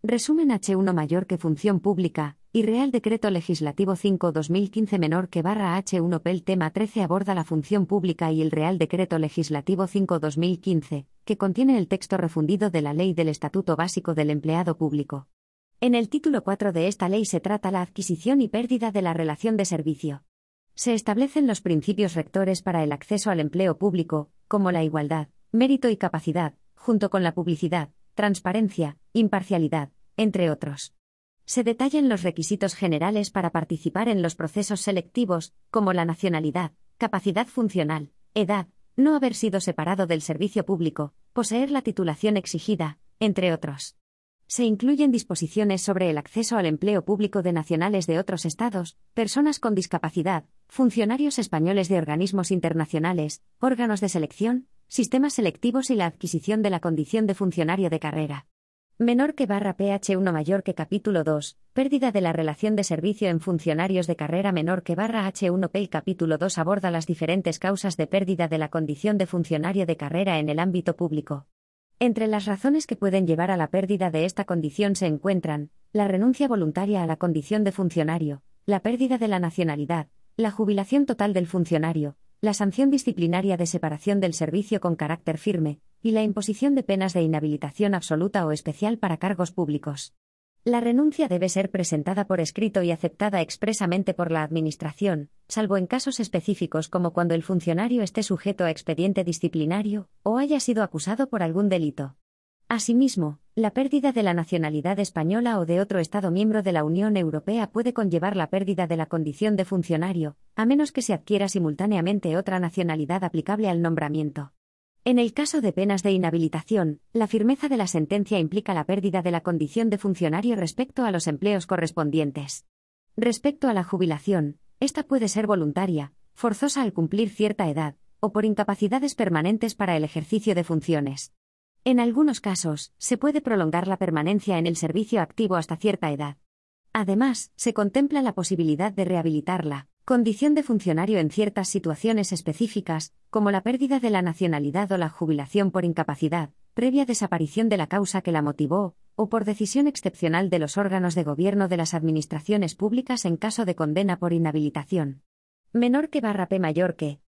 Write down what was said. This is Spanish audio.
Resumen H1 mayor que función pública, y Real Decreto Legislativo 5/2015 menor que /H1P. El tema 13 aborda la función pública y el Real Decreto Legislativo 5/2015, que contiene el texto refundido de la Ley del Estatuto Básico del Empleado Público. En el título 4 de esta ley se trata la adquisición y pérdida de la relación de servicio. Se establecen los principios rectores para el acceso al empleo público, como la igualdad, mérito y capacidad, junto con la publicidad, transparencia, imparcialidad, entre otros. Se detallan los requisitos generales para participar en los procesos selectivos, como la nacionalidad, capacidad funcional, edad, no haber sido separado del servicio público, poseer la titulación exigida, entre otros. Se incluyen disposiciones sobre el acceso al empleo público de nacionales de otros estados, personas con discapacidad, funcionarios españoles de organismos internacionales, órganos de selección, sistemas selectivos y la adquisición de la condición de funcionario de carrera. Menor que /PH1 mayor que capítulo 2, pérdida de la relación de servicio en funcionarios de carrera menor que /H1P. El capítulo 2 aborda las diferentes causas de pérdida de la condición de funcionario de carrera en el ámbito público. Entre las razones que pueden llevar a la pérdida de esta condición se encuentran la renuncia voluntaria a la condición de funcionario, la pérdida de la nacionalidad, la jubilación total del funcionario, la sanción disciplinaria de separación del servicio con carácter firme, y la imposición de penas de inhabilitación absoluta o especial para cargos públicos. La renuncia debe ser presentada por escrito y aceptada expresamente por la Administración, salvo en casos específicos como cuando el funcionario esté sujeto a expediente disciplinario o haya sido acusado por algún delito. Asimismo, la pérdida de la nacionalidad española o de otro Estado miembro de la Unión Europea puede conllevar la pérdida de la condición de funcionario, a menos que se adquiera simultáneamente otra nacionalidad aplicable al nombramiento. En el caso de penas de inhabilitación, la firmeza de la sentencia implica la pérdida de la condición de funcionario respecto a los empleos correspondientes. Respecto a la jubilación, esta puede ser voluntaria, forzosa al cumplir cierta edad, o por incapacidades permanentes para el ejercicio de funciones. En algunos casos, se puede prolongar la permanencia en el servicio activo hasta cierta edad. Además, se contempla la posibilidad de rehabilitarla condición de funcionario en ciertas situaciones específicas, como la pérdida de la nacionalidad o la jubilación por incapacidad, previa desaparición de la causa que la motivó, o por decisión excepcional de los órganos de gobierno de las administraciones públicas en caso de condena por inhabilitación. Menor que /P mayor que,